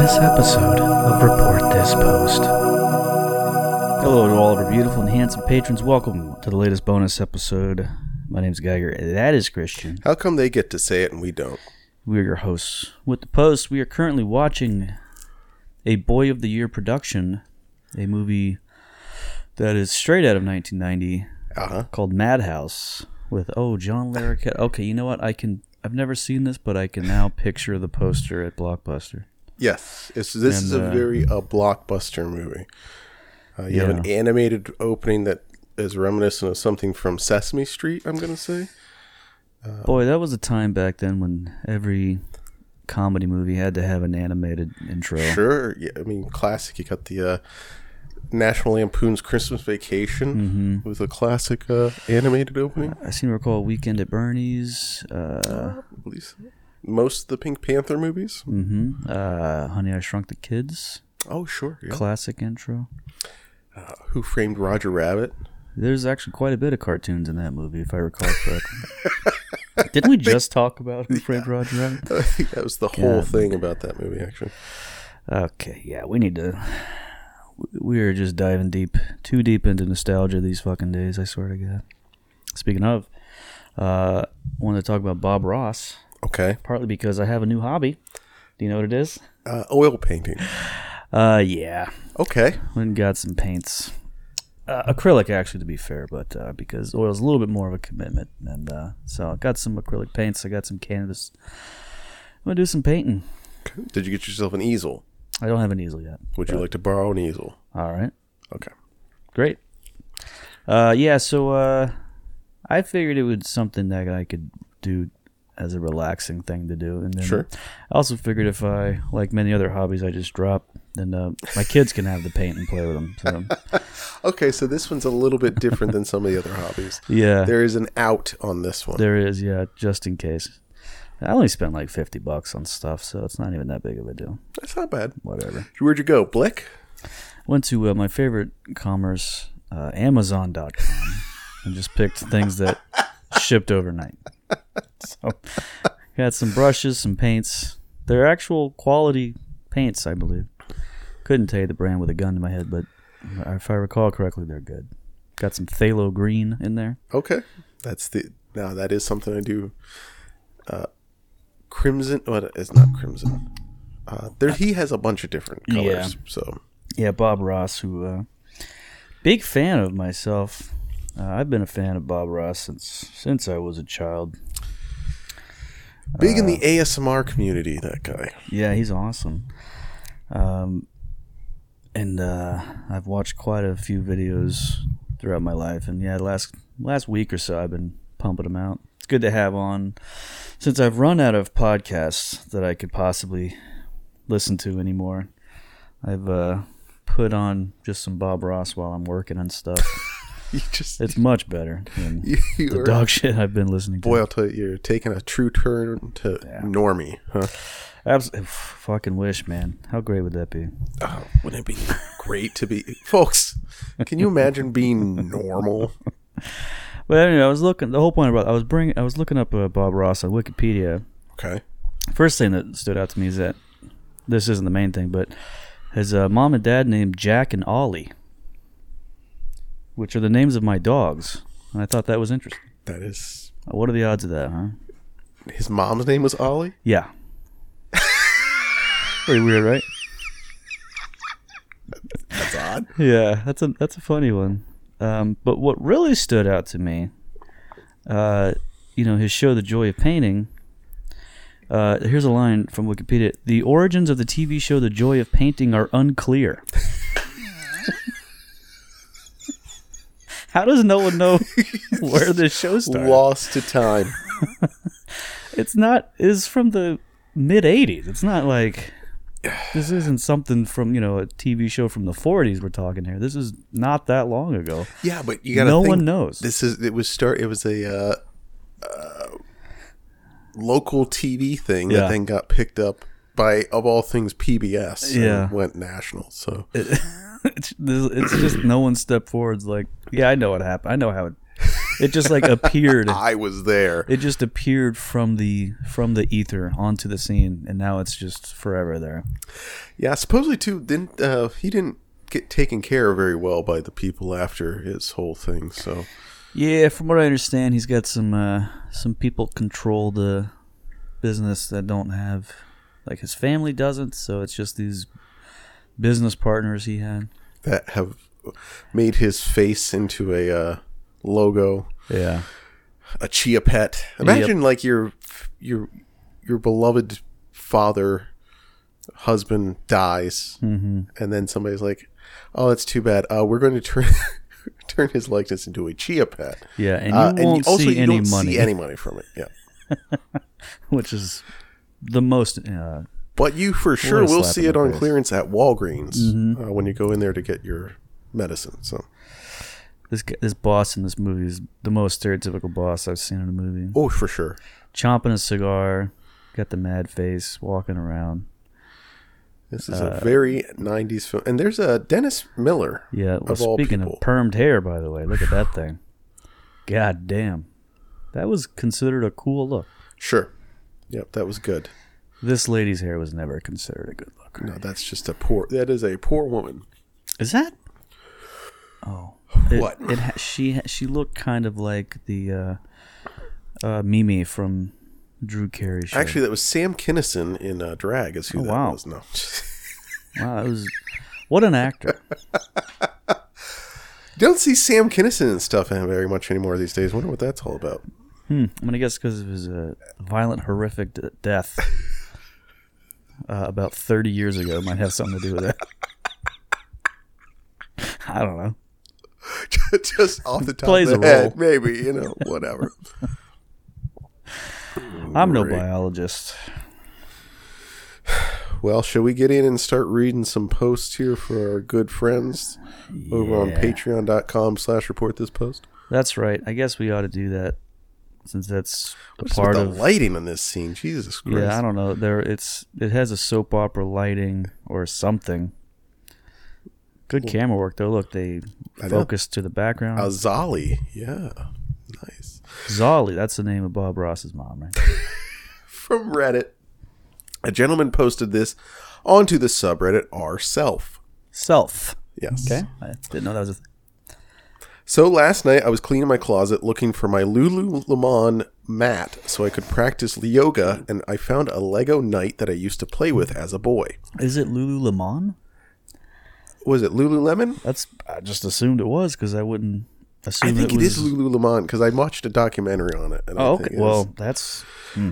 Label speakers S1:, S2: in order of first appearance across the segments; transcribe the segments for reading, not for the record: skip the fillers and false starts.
S1: bonus episode of Report This Post. Hello to all of our beautiful and handsome patrons. Welcome to the latest bonus episode. My name's Geiger. That is Christian.
S2: How come they get to say it and we don't?
S1: We're your hosts. With the Post, we are currently watching a Boy of the Year production, a movie that is straight out of 1990 called Madhouse with, John Larroquette. Okay, you know what? I've never seen this, but I can now picture the poster at Blockbuster.
S2: Yes, this is a very blockbuster movie. You have an animated opening that is reminiscent of something from Sesame Street, I'm going to say.
S1: Boy, that was a time back then when every comedy movie had to have an animated intro.
S2: Sure. Yeah, I mean, classic. You got the National Lampoon's Christmas Vacation with a classic animated opening.
S1: I seem to recall Weekend at Bernie's.
S2: Most of the Pink Panther movies.
S1: Honey, I Shrunk the Kids.
S2: Oh, sure. Yeah.
S1: Classic intro.
S2: Who Framed Roger Rabbit?
S1: There's actually quite a bit of cartoons in that movie, if I recall correctly. Didn't we just talk about Who Framed Roger Rabbit?
S2: I think that was the whole thing about that movie, actually.
S1: Okay, yeah, we are just diving too deep into nostalgia these fucking days, I swear to God. Speaking of, I wanted to talk about Bob Ross.
S2: Okay.
S1: Partly because I have a new hobby. Do you know what it is?
S2: Oil painting.
S1: Yeah.
S2: Okay.
S1: Went and got some paints. Acrylic, actually, to be fair, but because oil's a little bit more of a commitment. And so I got some acrylic paints. I got some canvas. I'm going to do some painting.
S2: Okay. Did you get yourself an easel?
S1: I don't have an easel yet.
S2: Would you like to borrow an easel?
S1: All right.
S2: Okay.
S1: Great. So I figured it was something that I could do as a relaxing thing to do. And then
S2: sure.
S1: I also figured if I, like many other hobbies I just drop, then my kids can have the paint and play with them. So.
S2: Okay, so this one's a little bit different than some of the other hobbies.
S1: Yeah.
S2: There is an out on this one.
S1: There is, yeah, just in case. I only spent like $50 on stuff, so it's not even that big of a deal.
S2: That's not bad.
S1: Whatever.
S2: Where'd you go, Blick?
S1: Went to my favorite commerce, Amazon.com, and just picked things that shipped overnight. So, got some brushes, some paints. They're actual quality paints, I believe. Couldn't tell you the brand with a gun to my head, but if I recall correctly, they're good. Got some phthalo green in there.
S2: Okay. Now that is something I do. Crimson, what is not crimson? He has a bunch of different colors.
S1: Yeah.
S2: So
S1: yeah, Bob Ross, who big fan of myself. I've been a fan of Bob Ross since I was a child.
S2: Big in the ASMR community, that guy.
S1: Yeah, he's awesome. And I've watched quite a few videos throughout my life, and yeah, last week or so I've been pumping them out. It's good to have on, since I've run out of podcasts that I could possibly listen to anymore. I've put on just some Bob Ross while I'm working on stuff. It's much better than the dog shit I've been listening to.
S2: Boy, I'll tell you, you're taking a true turn to normie, huh?
S1: Absolutely. Fucking wish, man. How great would that be?
S2: Oh, wouldn't it be great to be... Folks, can you imagine being normal?
S1: But anyway, I was looking... The whole point about... I was looking up Bob Ross on Wikipedia.
S2: Okay.
S1: First thing that stood out to me is that... This isn't the main thing, but... His mom and dad named Jack and Ollie, which are the names of my dogs. And I thought that was interesting.
S2: That is...
S1: What are the odds of that, huh?
S2: His mom's name was Ollie?
S1: Yeah. Pretty weird, right?
S2: That's odd.
S1: Yeah, that's a funny one. But what really stood out to me, his show, The Joy of Painting. Here's a line from Wikipedia. The origins of the TV show The Joy of Painting are unclear. How does no one know where this show started?
S2: Lost to time.
S1: It's from the mid-'80s. It's not like... This isn't something from, a TV show from the 40s we're talking here. This is not that long ago.
S2: Yeah, but you got to
S1: think... No one knows.
S2: It was a local TV thing that then got picked up by, of all things, PBS. And went national, so... It's
S1: just no one stepped forward. It's like, yeah, I know what happened. I know how It just like appeared.
S2: I was there.
S1: It just appeared from the ether onto the scene, and now it's just forever there.
S2: Yeah, supposedly too. He didn't get taken care of very well by the people after his whole thing. So
S1: yeah, from what I understand, he's got some people control the business that don't have, like his family doesn't. So it's just these business partners he had
S2: that have made his face into a logo.
S1: Yeah,
S2: a chia pet. Imagine like your beloved father, husband dies, and then somebody's like, "Oh, that's too bad. We're going to turn his likeness into a chia pet."
S1: Yeah, and you won't see any
S2: don't
S1: money.
S2: See any money from it. Yeah,
S1: which is the most.
S2: But you for sure will see it on clearance at Walgreens when you go in there to get your medicine. So
S1: this boss in this movie is the most stereotypical boss I've seen in a movie.
S2: Oh, for sure.
S1: Chomping a cigar, got the mad face, walking around.
S2: This is a very 90s film. And there's a Dennis Miller.
S1: Yeah, well, speaking of permed hair, by the way, look at that thing. God damn. That was considered a cool look.
S2: Sure. Yep, that was good.
S1: This lady's hair was never considered a good look.
S2: No, that's just that is a poor woman.
S1: Is that? Oh.
S2: What?
S1: She looked kind of like the Mimi from Drew Carey show.
S2: Actually, that was Sam Kinison in Drag is who that was. No.
S1: Wow, that was... What an actor.
S2: Don't see Sam Kinison and stuff very much anymore these days. Wonder what that's all about.
S1: I'm going to guess because of his violent, horrific death about 30 years ago. Might have something to do with it. I don't know.
S2: Just off the top of the head, maybe, whatever.
S1: I'm no biologist.
S2: Well, shall we get in and start reading some posts here for our good friends over on patreon.com/reportthispost?
S1: That's right. I guess we ought to do that since that's
S2: What's part of the lighting on this scene. Jesus Christ.
S1: Yeah, I don't know. It has a soap opera lighting or something. Good camera work, though. Look, they focus to the background.
S2: Zolly. Yeah. Nice.
S1: Zolly. That's the name of Bob Ross's mom, right?
S2: From Reddit. A gentleman posted this onto the subreddit r/self.
S1: Self.
S2: Yes.
S1: Okay. I didn't know that was a thing.
S2: So last night I was cleaning my closet looking for my Lululemon mat so I could practice yoga, and I found a Lego knight that I used to play with as a boy.
S1: Is it Lululemon?
S2: Was it Lululemon?
S1: I just assumed it was because I wouldn't assume
S2: I think it is Lululemon because I watched a documentary on it. And
S1: okay. Well, that's...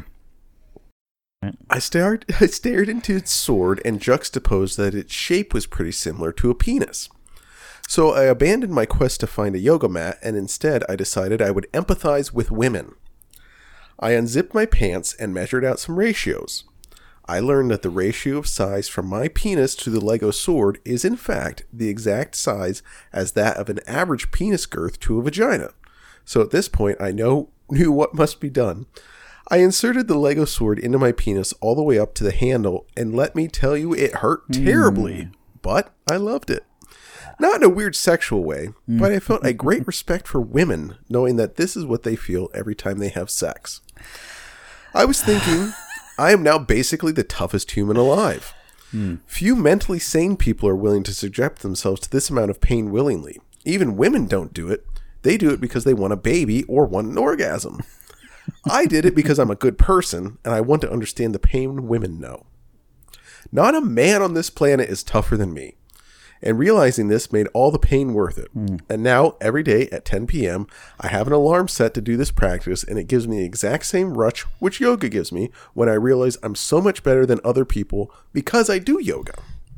S2: I stared into its sword and juxtaposed that its shape was pretty similar to a penis. So I abandoned my quest to find a yoga mat, and instead I decided I would empathize with women. I unzipped my pants and measured out some ratios. I learned that the ratio of size from my penis to the Lego sword is in fact the exact size as that of an average penis girth to a vagina. So at this point I knew what must be done. I inserted the Lego sword into my penis all the way up to the handle, and let me tell you, it hurt terribly, but I loved it. Not in a weird sexual way, but I felt a great respect for women, knowing that this is what they feel every time they have sex. I was thinking, I am now basically the toughest human alive. Few mentally sane people are willing to subject themselves to this amount of pain willingly. Even women don't do it. They do it because they want a baby or want an orgasm. I did it because I'm a good person, and I want to understand the pain women know. Not a man on this planet is tougher than me. And realizing this made all the pain worth it. And now, every day at 10 p.m., I have an alarm set to do this practice, and it gives me the exact same rush which yoga gives me when I realize I'm so much better than other people because I do yoga.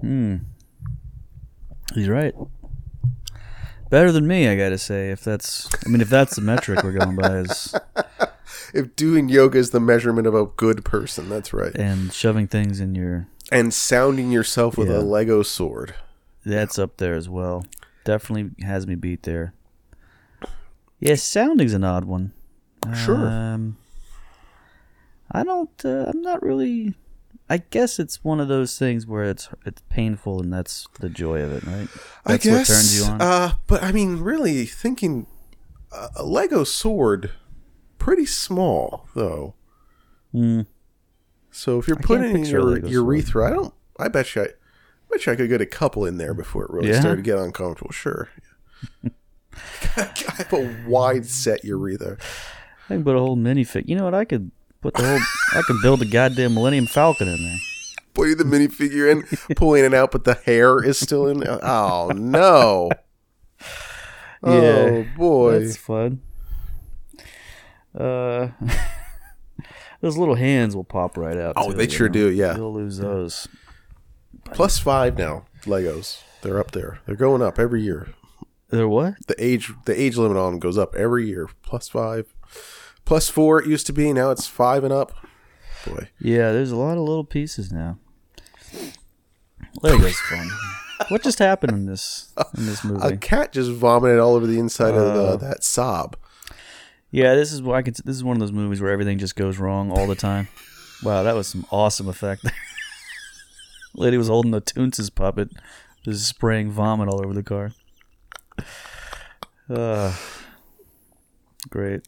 S1: He's right. Better than me, I gotta say. If that's the metric we're going by, is
S2: if doing yoga is the measurement of a good person, that's right.
S1: And shoving things in your...
S2: And sounding yourself with a Lego sword.
S1: That's up there as well. Definitely has me beat there. Yeah, sounding's an odd one.
S2: Sure.
S1: I'm not really... I guess it's one of those things where it's painful, and that's the joy of it, right? That's
S2: I guess,
S1: what turns you on.
S2: But I mean, really thinking a Lego sword, pretty small though. So if you're putting in your urethra, I bet you I could get a couple in there before it really started to get uncomfortable. Sure. I have a wide set urethra.
S1: I can put a whole minifig. You know what? I could build a goddamn Millennium Falcon in there.
S2: Putting the minifigure in, pulling it out, but the hair is still in. Oh no! Oh boy,
S1: that's fun. Those little hands will pop right out.
S2: Oh, they sure do. Yeah,
S1: you'll lose those.
S2: +5 now. Legos, they're up there. They're going up every year.
S1: They're what?
S2: The age limit on them goes up every year. +5, +4 it used to be. Now it's 5 and up. Boy.
S1: Yeah, there's a lot of little pieces now. Lego's fun. What just happened in this movie?
S2: A cat just vomited all over the inside of that Saab.
S1: Yeah, this is one of those movies where everything just goes wrong all the time. Wow, that was some awesome effect. Lady was holding the Toonces puppet, just spraying vomit all over the car. Great.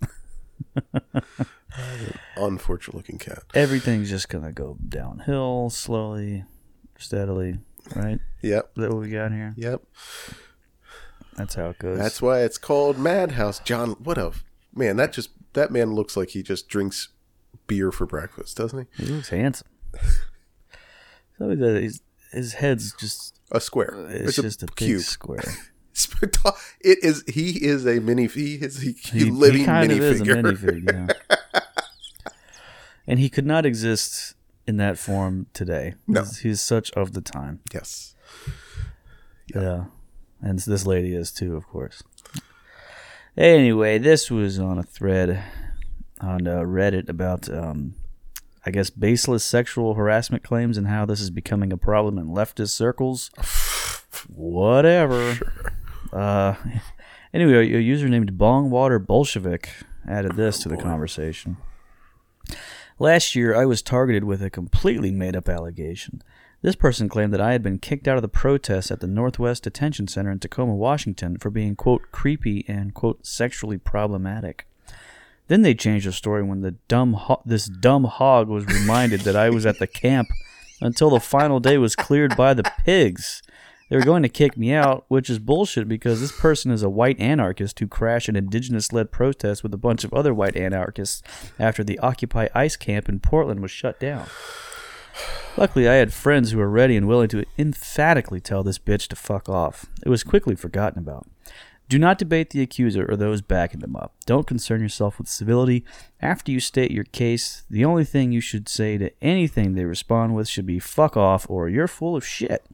S2: Unfortunate looking cat.
S1: Everything's just gonna go downhill slowly, steadily, right?
S2: Yep.
S1: Is that what we got here?
S2: Yep.
S1: That's how it goes.
S2: That's why it's called Madhouse. John, what a man! That man looks like he just drinks beer for breakfast, doesn't he?
S1: He looks handsome. So his head's just
S2: a square.
S1: It's just a
S2: cube.
S1: Big square.
S2: It is. He is a mini. He living
S1: kind
S2: minifigure.
S1: Of is a minifig, yeah. And he could not exist in that form today.
S2: No,
S1: he's such of the time.
S2: Yes.
S1: Yeah, and this lady is too, of course. Anyway, this was on a thread on Reddit about, I guess, baseless sexual harassment claims and how this is becoming a problem in leftist circles. Whatever. Sure. Anyway, a user named Bongwater Bolshevik added this to the conversation. Last year, I was targeted with a completely made-up allegation. This person claimed that I had been kicked out of the protest at the Northwest Detention Center in Tacoma, Washington for being, quote, creepy and, quote, sexually problematic. Then they changed the story when this dumb hog was reminded that I was at the camp until the final day was cleared by the pigs. They were going to kick me out, which is bullshit because this person is a white anarchist who crashed an indigenous-led protest with a bunch of other white anarchists after the Occupy ICE camp in Portland was shut down. Luckily, I had friends who were ready and willing to emphatically tell this bitch to fuck off. It was quickly forgotten about. Do not debate the accuser or those backing them up. Don't concern yourself with civility. After you state your case, the only thing you should say to anything they respond with should be fuck off or you're full of shit.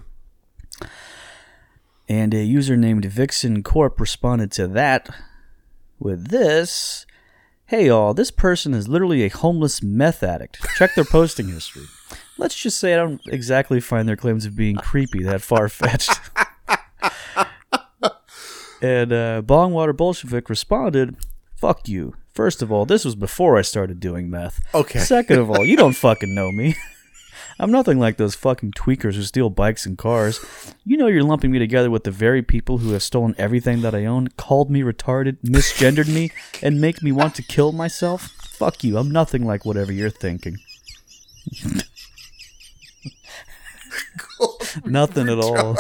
S1: And a user named Vixen Corp responded to that with this: hey y'all, this person is literally a homeless meth addict. Check their posting history. Let's just say I don't exactly find their claims of being creepy that far-fetched. And Bongwater Bolshevik responded, fuck you. First of all, this was before I started doing meth.
S2: Okay.
S1: Second of all, you don't fucking know me. I'm nothing like those fucking tweakers who steal bikes and cars. You know you're lumping me together with the very people who have stolen everything that I own, called me retarded, misgendered me, and make me want to kill myself? Fuck you. I'm nothing like whatever you're thinking. Nothing at all.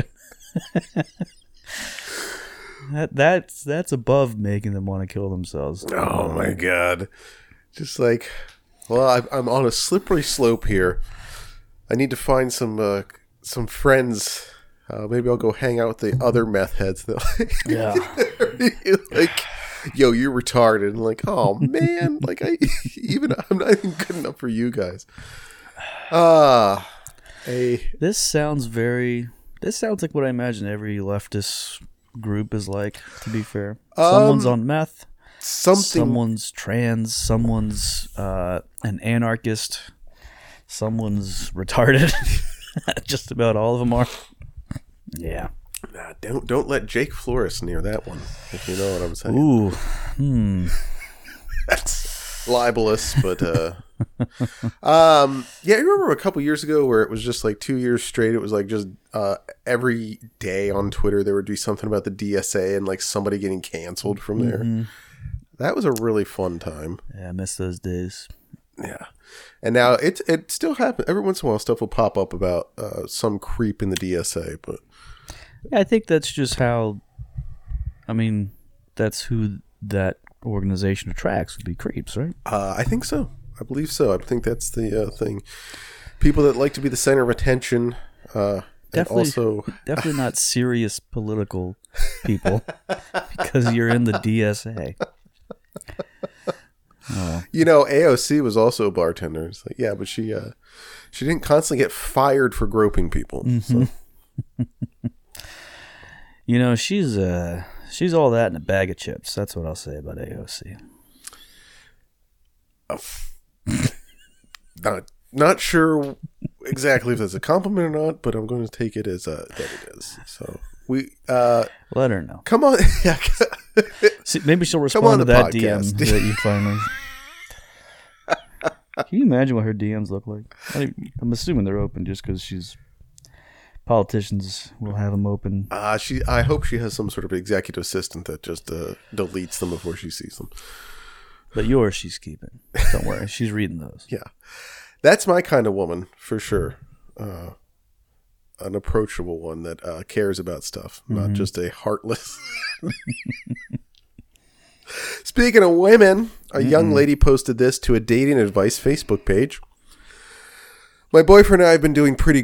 S1: That's above making them want to kill themselves.
S2: Oh my god. Just like, well, I'm on a slippery slope here. I need to find some friends. Maybe I'll go hang out with the other meth heads.
S1: Yeah.
S2: Like, yo, you're retarded. And like, oh man, like I'm not even good enough for you guys.
S1: This sounds like what I imagine every leftist group is like, to be fair. Someone's on meth. Someone's trans. Someone's an anarchist. Someone's retarded. Just about all of them are. Yeah.
S2: Nah, don't let Jake Flores near that one, if you know what I'm saying.
S1: Ooh.
S2: That's libelous, but Yeah, I remember a couple years ago where it was just like 2 years straight. It was like just every day on Twitter there would be something about the DSA and like somebody getting canceled from there. Mm-hmm. That was a really fun time.
S1: Yeah, I miss those days.
S2: Yeah. And now it still happens. Every once in a while stuff will pop up about some creep in the DSA, but
S1: yeah, I think that's just how, I mean, that's who that organization attracts, would be creeps, right?
S2: I think so. I believe so. I think that's the thing. People that like to be the center of attention.
S1: Definitely not serious political people because you're in the DSA. Oh.
S2: You know, AOC was also a bartender. It's like, yeah, but she didn't constantly get fired for groping people.
S1: Mm-hmm.
S2: So.
S1: You know, she's all that in a bag of chips. That's what I'll say about AOC.
S2: Not sure exactly if that's a compliment or not, but I'm going to take it as that it is. So we
S1: let her know.
S2: Come on,
S1: See, maybe she'll respond to that podcast. DM that you finally. Can you imagine what her DMs look like? I'm assuming they're open just because she's. Politicians will have them open.
S2: I hope she has some sort of executive assistant that just deletes them before she sees them.
S1: But yours, she's keeping. Don't worry, she's reading those.
S2: Yeah, that's my kind of woman for sure. An approachable one that cares about stuff, not just a heartless. Speaking of women, a young lady posted this to a dating advice Facebook page. My boyfriend and I have been doing pretty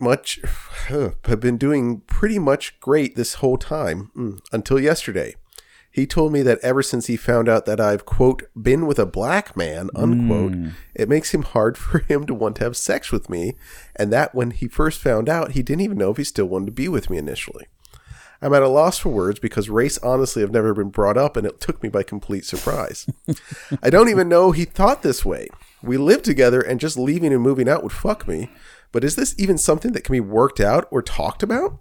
S2: much great this whole time, until yesterday. He told me that ever since he found out that I've, quote, been with a black man, unquote, it makes him hard for him to want to have sex with me, and that when he first found out, he didn't even know if he still wanted to be with me initially. I'm at a loss for words because race honestly have never been brought up, and it took me by complete surprise. I don't even know he thought this way. We live together, and just leaving and moving out would fuck me. But is this even something that can be worked out or talked about?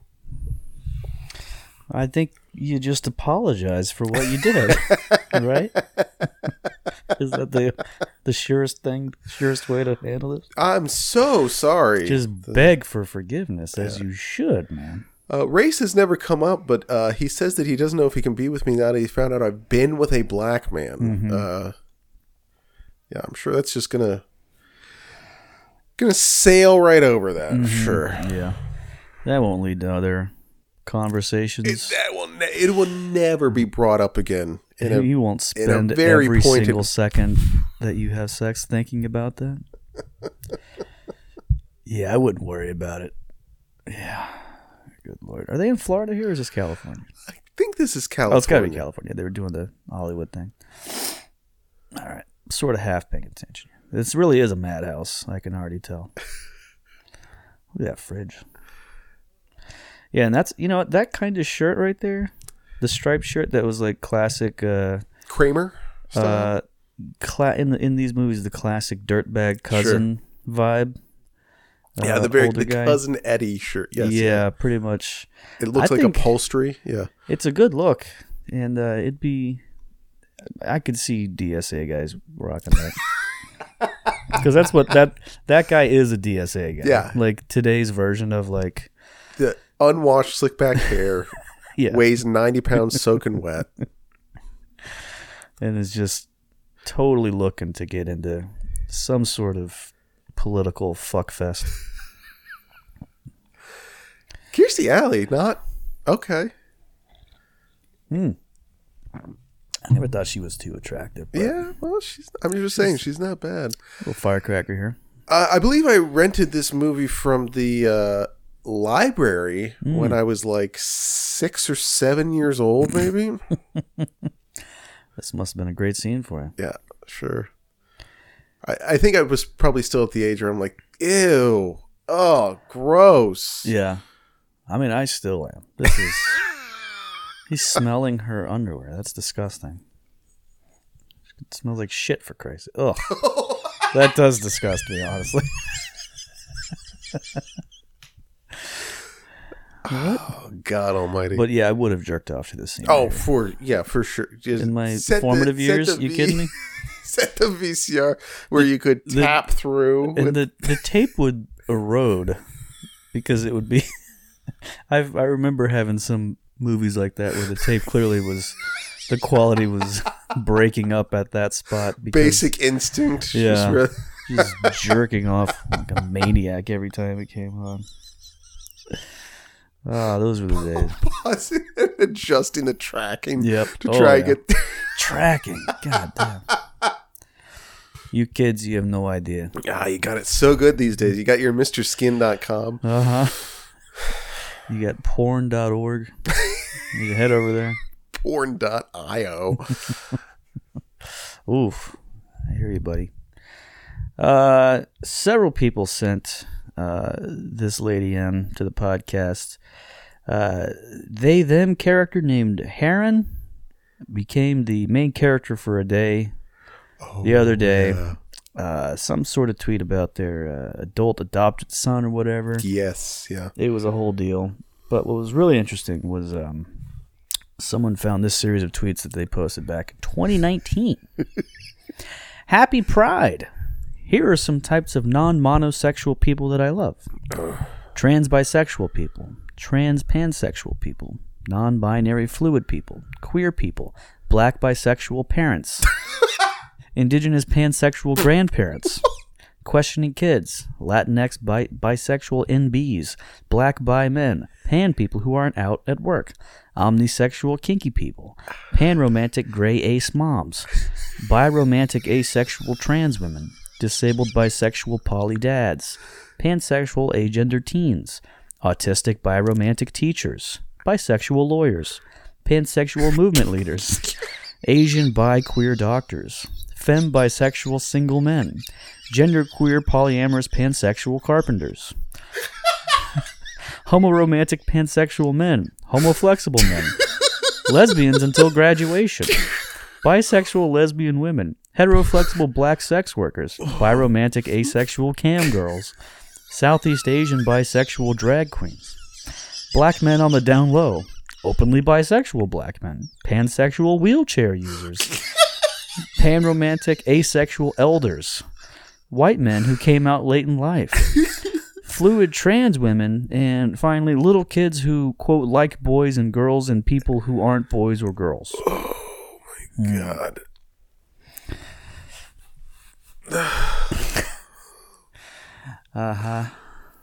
S1: I think you just apologize for what you did, right? Is that the surest way to handle it?
S2: I'm so sorry.
S1: Just beg for forgiveness, as you should, man.
S2: Race has never come up, but he says that he doesn't know if he can be with me now that he found out I've been with a black man. Mm-hmm. Yeah, I'm sure that's just gonna sail right over that. Mm-hmm. Sure.
S1: Yeah, that won't lead to other conversations.
S2: It will never be brought up again.
S1: You won't spend every single second that you have sex thinking about that. Yeah, I wouldn't worry about it. Yeah, good Lord. Are they in Florida here, or is this California?
S2: I think this is California.
S1: Oh, it's got to be California. They were doing the Hollywood thing. All right. Sort of half paying attention. This really is a madhouse. I can already tell. Look at that fridge. Yeah, and that's, that kind of shirt right there, the striped shirt that was like classic
S2: Kramer style.
S1: In these movies, the classic dirtbag cousin vibe.
S2: Yeah, the cousin Eddie shirt. Yes,
S1: yeah, pretty much.
S2: It looks like upholstery. Yeah,
S1: it's a good look, and it'd be. I could see DSA guys rocking that. Because that's what that guy is, a DSA guy.
S2: Yeah.
S1: Like today's version of like
S2: the unwashed slick back hair.
S1: Yeah.
S2: Weighs 90 pounds soaking wet.
S1: And is just totally looking to get into some sort of political fuckfest.
S2: Kirstie Alley, not okay.
S1: I never thought she was too attractive.
S2: Yeah, well, I'm just saying she's not bad.
S1: A little firecracker here.
S2: I believe I rented this movie from the library when I was like 6 or 7 years old, maybe.
S1: This must have been a great scene for you.
S2: Yeah, sure. I think I was probably still at the age where I'm like, ew, oh, gross.
S1: Yeah. I mean, I still am. This is... He's smelling her underwear. That's disgusting. It smells like shit, for Christ's sake. Ugh. That does disgust me, honestly.
S2: Oh, God almighty.
S1: But yeah, I would have jerked off to this scene.
S2: Oh, for sure. Just
S1: in my formative years? You kidding me?
S2: Is that the VCR where you could tap through?
S1: And the tape would erode because it would be... I remember having some movies like that where the tape clearly was... The quality was breaking up at that spot. Because,
S2: Basic Instinct.
S1: Yeah. Just jerking off like a maniac every time it came on. Ah, those were the days.
S2: Pausing and adjusting the tracking.
S1: Yep.
S2: To try and get...
S1: Tracking. God damn. You kids, you have no idea.
S2: You got it so good these days. You got your MrSkin.com.
S1: Uh-huh. You got porn.org. You can head over there.
S2: Porn.io.
S1: Oof. I hear you, buddy. Several people sent this lady in to the podcast. They, them character named Heron became the main character for a day. The other day. Yeah. Some sort of tweet about their adult adopted son or whatever.
S2: Yes, yeah.
S1: It was a whole deal. But what was really interesting was someone found this series of tweets that they posted back in 2019. Happy Pride. Here are some types of non-monosexual people that I love. Trans-bisexual people, trans-pansexual people, non-binary fluid people, queer people, black bisexual parents, indigenous pansexual grandparents, questioning kids, Latinx bisexual NBs, black bi men, pan people who aren't out at work, omnisexual kinky people, pan-romantic gray ace moms, bi-romantic asexual trans women, disabled bisexual poly dads, pansexual agender teens, autistic biromantic teachers, bisexual lawyers, pansexual movement leaders, Asian bi queer doctors, femme bisexual single men, genderqueer polyamorous pansexual carpenters, homoromantic pansexual men, homoflexible men, lesbians until graduation, bisexual lesbian women, heteroflexible black sex workers, biromantic asexual cam girls, Southeast Asian bisexual drag queens, black men on the down low, openly bisexual black men, pansexual wheelchair users, panromantic asexual elders, white men who came out late in life, fluid trans women, and finally little kids who, quote, like boys and girls and people who aren't boys or girls.
S2: Oh my God.
S1: Uh-huh.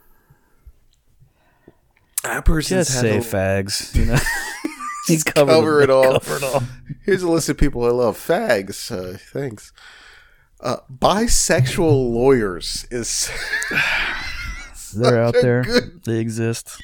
S2: That person's
S1: just say fags, you know.
S2: He's cover it all. Here's a list of people I love. Fags. Thanks. Bisexual lawyers is...
S1: They're out there. They exist.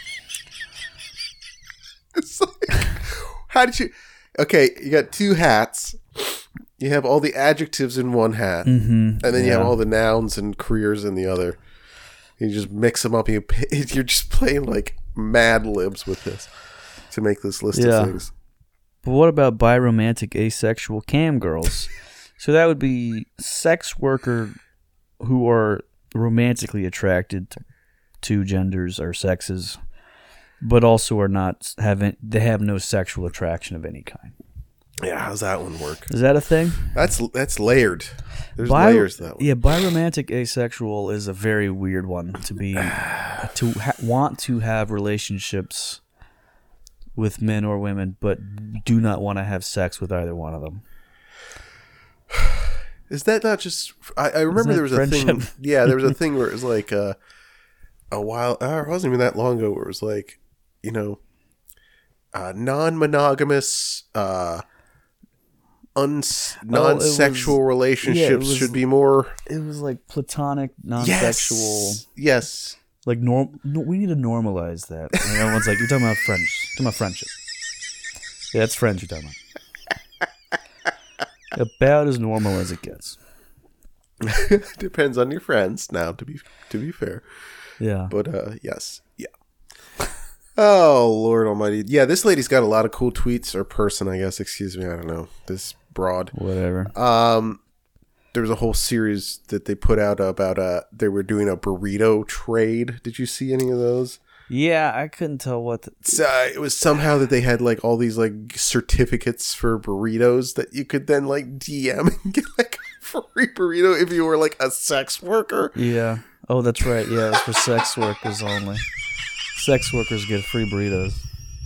S2: It's like, how did you... Okay, you got two hats. You have all the adjectives in one hat.
S1: Mm-hmm.
S2: And then you have all the nouns and careers in the other. You just mix them up. You're just playing like Mad Libs with this to make this list of things.
S1: But what about biromantic asexual cam girls? So that would be sex worker who are romantically attracted to two genders or sexes, but also are not they have no sexual attraction of any kind.
S2: Yeah, how's that one work?
S1: Is that a thing?
S2: That's layered. There's layers to that one.
S1: Yeah, biromantic asexual is a very weird one to be want to have relationships with men or women, but do not want to have sex with either one of them.
S2: Is that not just? I remember there was friendship? A thing. Yeah, there was a thing where it was like a while. It wasn't even that long ago. Where it was like, you know, non-monogamous, non-sexual relationships should be more.
S1: It was like platonic, non-sexual.
S2: Yes.
S1: Like no, we need to normalize that. And everyone's like, "You're talking about friends. You're talking about friendship." Yeah, that's friends you're talking about. About as normal as it gets.
S2: Depends on your friends. Now, to be fair.
S1: Yeah.
S2: But yes, yeah. Oh Lord Almighty! Yeah, this lady's got a lot of cool tweets, or person, I guess. Excuse me, I don't know. This broad.
S1: Whatever.
S2: There was a whole series that they put out about they were doing a burrito trade. Did you see any of those?
S1: Yeah, I couldn't tell what.
S2: It was somehow that they had like all these like certificates for burritos that you could then like DM and get like a free burrito if you were like a sex worker.
S1: Yeah. Oh, that's right. Yeah, it's for sex workers only. Sex workers get free burritos.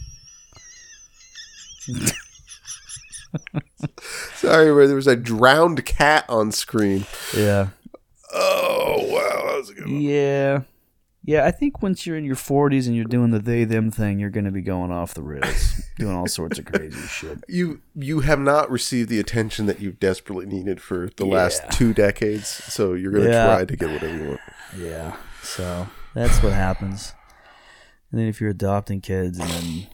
S2: Sorry, there was a drowned cat on screen.
S1: Yeah.
S2: Oh, wow. That was a good one.
S1: Yeah. Yeah, I think once you're in your 40s and you're doing the they-them thing, you're going to be going off the rails, doing all sorts of crazy shit.
S2: You have not received the attention that you've desperately needed for the last 2 decades, so you're going to try to get whatever you want.
S1: Yeah, so that's what happens. And then if you're adopting kids and then...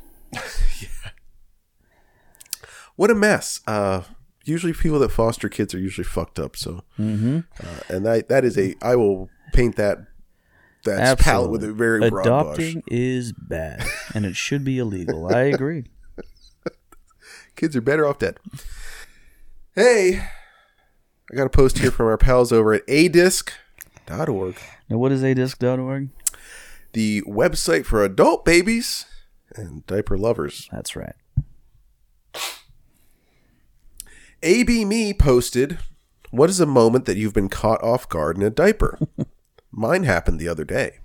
S2: What a mess. Usually people that foster kids are usually fucked up, so... and that is I will paint that palette with a very broad brush.
S1: Adopting is bad, and it should be illegal. I agree.
S2: Kids are better off dead. Hey, I got a post here from our pals over at adisc.org.
S1: Now, what is adisc.org?
S2: The website for adult babies and diaper lovers.
S1: That's right.
S2: AB Me posted, "What is a moment that you've been caught off guard in a diaper?" Mine happened the other day.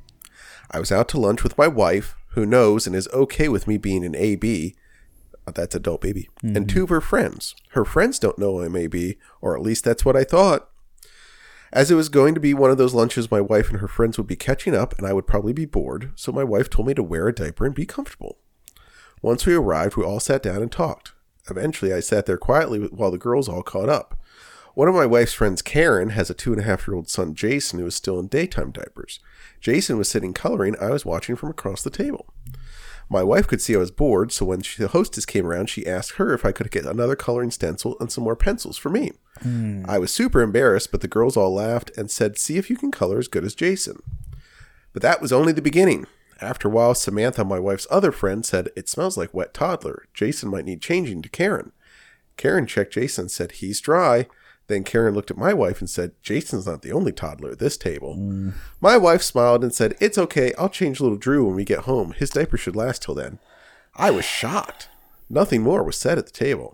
S2: I was out to lunch with my wife, who knows and is okay with me being an AB. That's adult baby. And 2 of her friends. Her friends don't know I'm AB, or at least that's what I thought. As it was going to be one of those lunches my wife and her friends would be catching up, and I would probably be bored, so my wife told me to wear a diaper and be comfortable. Once we arrived, we all sat down and talked. Eventually, I sat there quietly while the girls all caught up. One of my wife's friends, Karen, has a 2.5-year-old son, Jason, who is still in daytime diapers. Jason was sitting coloring. I was watching from across the table. My wife could see I was bored, so when the hostess came around, she asked her if I could get another coloring stencil and some more pencils for me. I was super embarrassed, but the girls all laughed and said, "See if you can color as good as Jason." But that was only the beginning. After a while, Samantha, my wife's other friend, said, "It smells like wet toddler. Jason might need changing," to Karen. Karen checked Jason and said, "He's dry." Then Karen looked at my wife and said, "Jason's not the only toddler at this table." My wife smiled and said, "It's okay. I'll change little Drew when we get home. His diaper should last till then." I was shocked. Nothing more was said at the table.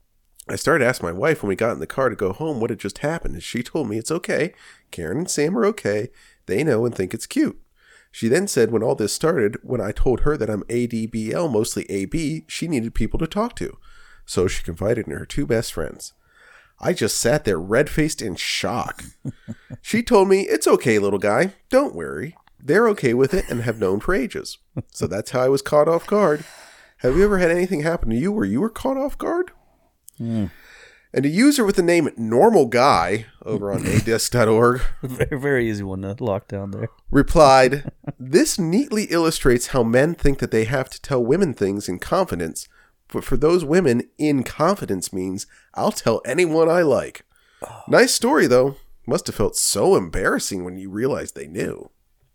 S2: I started asking my wife when we got in the car to go home what had just happened, and she told me it's okay. Karen and Sam are okay. They know and think it's cute. She then said when all this started, when I told her that I'm ADBL, mostly AB, she needed people to talk to. So she confided in her 2 best friends. I just sat there red-faced in shock. She told me, "It's okay, little guy. Don't worry. They're okay with it and have known for ages." So that's how I was caught off guard. Have you ever had anything happen to you where you were caught off guard? And a user with the name Normal Guy over on adisc.org,
S1: Very, very easy one to lock down there,
S2: replied, "This neatly illustrates how men think that they have to tell women things in confidence. But for those women, in confidence means I'll tell anyone I like." Nice story, though. Must have felt so embarrassing when you realized they knew.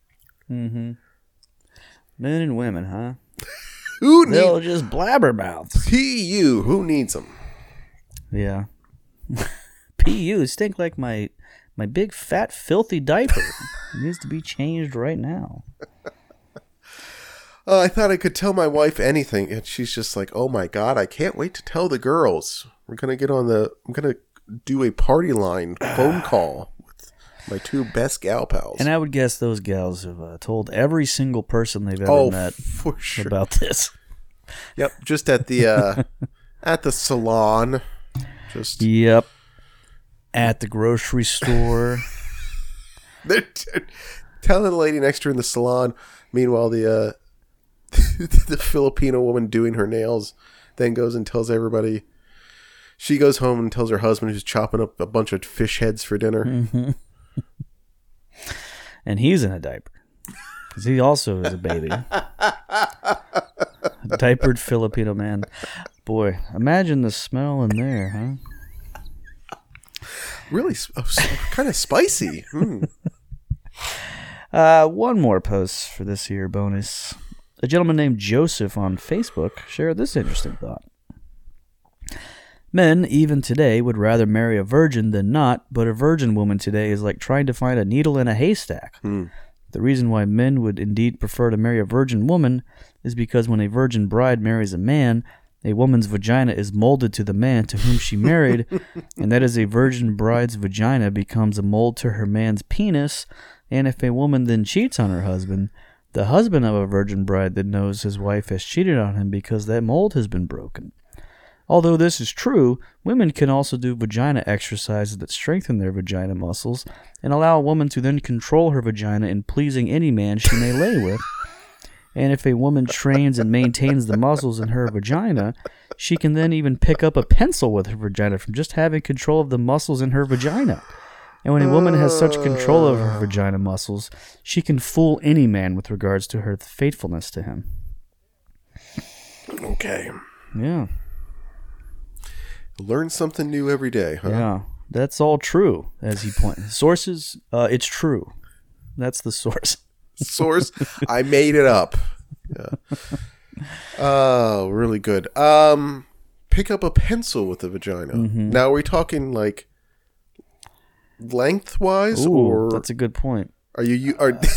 S1: Men and women, huh?
S2: They'll
S1: They'll just blabbermouths.
S2: PU, who needs them?
S1: Yeah. PU, stink like my big, fat, filthy diaper. It needs to be changed right now.
S2: I thought I could tell my wife anything, and she's just like, "Oh my God, I can't wait to tell the girls. I'm going to do a party line phone call with my 2 best gal pals."
S1: And I would guess those gals have told every single person they've ever met
S2: for sure.
S1: about this.
S2: Yep, just at the salon. Just
S1: Yep. At the grocery store.
S2: they're telling the lady next to her in the salon. Meanwhile, the the Filipino woman doing her nails then goes and tells everybody. She goes home and tells her husband, who's chopping up a bunch of fish heads for dinner.
S1: And he's in a diaper. Because he also is a baby. A diapered Filipino man. Boy, imagine the smell in there, huh?
S2: Really kind of spicy.
S1: One more post for this here bonus. A gentleman named Joseph on Facebook shared this interesting thought. Men, even today, would rather marry a virgin than not, but a virgin woman today is like trying to find a needle in a haystack. The reason why men would indeed prefer to marry a virgin woman is because when a virgin bride marries a man, a woman's vagina is molded to the man to whom she married, and that is a virgin bride's vagina becomes a mold to her man's penis, and if a woman then cheats on her husband, the husband of a virgin bride then knows his wife has cheated on him because that mold has been broken. Although this is true, women can also do vagina exercises that strengthen their vagina muscles and allow a woman to then control her vagina in pleasing any man she may lay with. And if a woman trains and maintains the muscles in her vagina, she can then even pick up a pencil with her vagina from just having control of the muscles in her vagina. And when a woman has such control of her vagina muscles, she can fool any man with regards to her faithfulness to him.
S2: Okay.
S1: Yeah.
S2: Learn something new every day, huh?
S1: Yeah. That's all true, as he pointed. Sources, it's true. That's the source.
S2: Source, I made it up. Yeah. Oh, really good. Pick up a pencil with the vagina.
S1: Mm-hmm.
S2: Now, are we talking like lengthwise,
S1: Ooh,
S2: or
S1: that's a good point.
S2: are you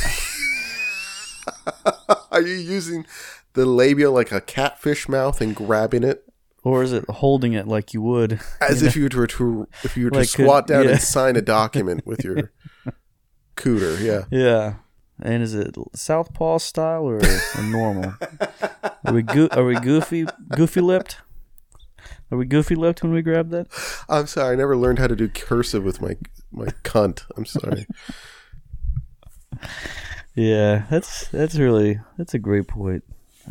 S2: are you using the labia like a catfish mouth and grabbing it,
S1: Or is it holding it like you would?
S2: as if you were to
S1: Like
S2: squat down
S1: yeah.
S2: and sign a document with your cooter? Yeah.
S1: Yeah. And is it southpaw style or normal? Are we goofy lipped? Are we goofy lipped when we grab that?
S2: I'm sorry, I never learned how to do cursive with my cunt. I'm sorry.
S1: Yeah, that's a great point.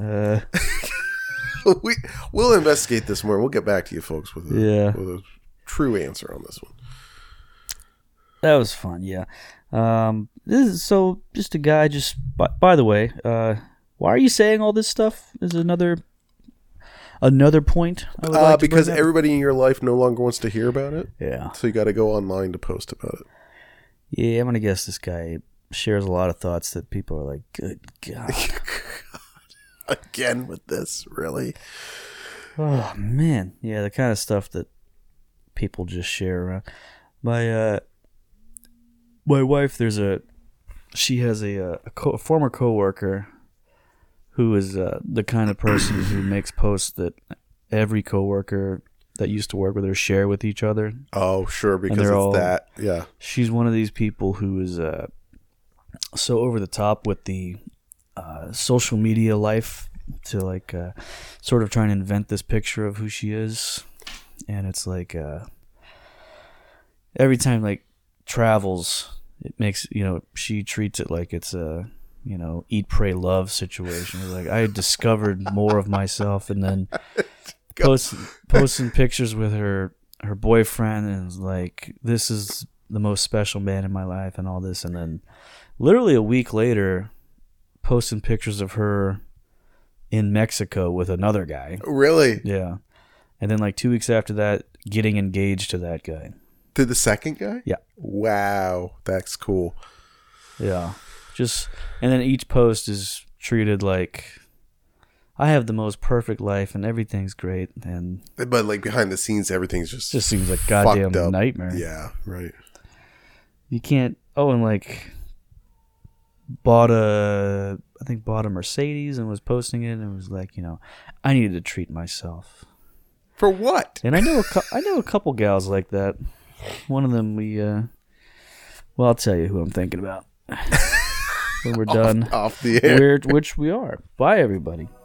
S2: We'll investigate this more. We'll get back to you folks with a true answer on this one.
S1: That was fun. Yeah. This is so just a guy. Just by the way, why are you saying all this stuff? Is another point I would like to
S2: because
S1: bring up?
S2: everybody in your life no longer wants to hear about it.
S1: Yeah.
S2: So you got to go online to post about it.
S1: Yeah, I'm gonna guess this guy shares a lot of thoughts that people are like, "Good God."
S2: Again with this, really?
S1: Oh man, yeah, the kind of stuff that people just share around. My wife, she has a former coworker who is the kind of person who makes posts that every coworker that used to work with her share with each other.
S2: Oh, sure, because
S1: they're
S2: it's
S1: all-
S2: that. Yeah.
S1: She's one of these people who is so over the top with the social media life to like sort of trying to invent this picture of who she is, and it's like every time like travels, it makes she treats it like it's a eat pray love situation. It's like I discovered more of myself, and then posting pictures with her boyfriend, and it's like this is the most special man in my life and all this, and then literally a week later posting pictures of her in Mexico with another guy.
S2: Really?
S1: Yeah. And then like 2 weeks after that, getting engaged to that guy.
S2: To the second guy?
S1: Yeah.
S2: Wow, that's cool.
S1: Yeah. And then each post is treated like I have the most perfect life and everything's great, and
S2: But like behind the scenes, everything's just
S1: seems like
S2: fucked
S1: goddamn
S2: up.
S1: nightmare.
S2: Yeah, right.
S1: You can't and like bought a Mercedes and was posting it and was like, I needed to treat myself.
S2: For what?
S1: And I know a couple gals like that. One of them I'll tell you who I'm thinking about when we're done.
S2: Off the air.
S1: Which we are. Bye, everybody.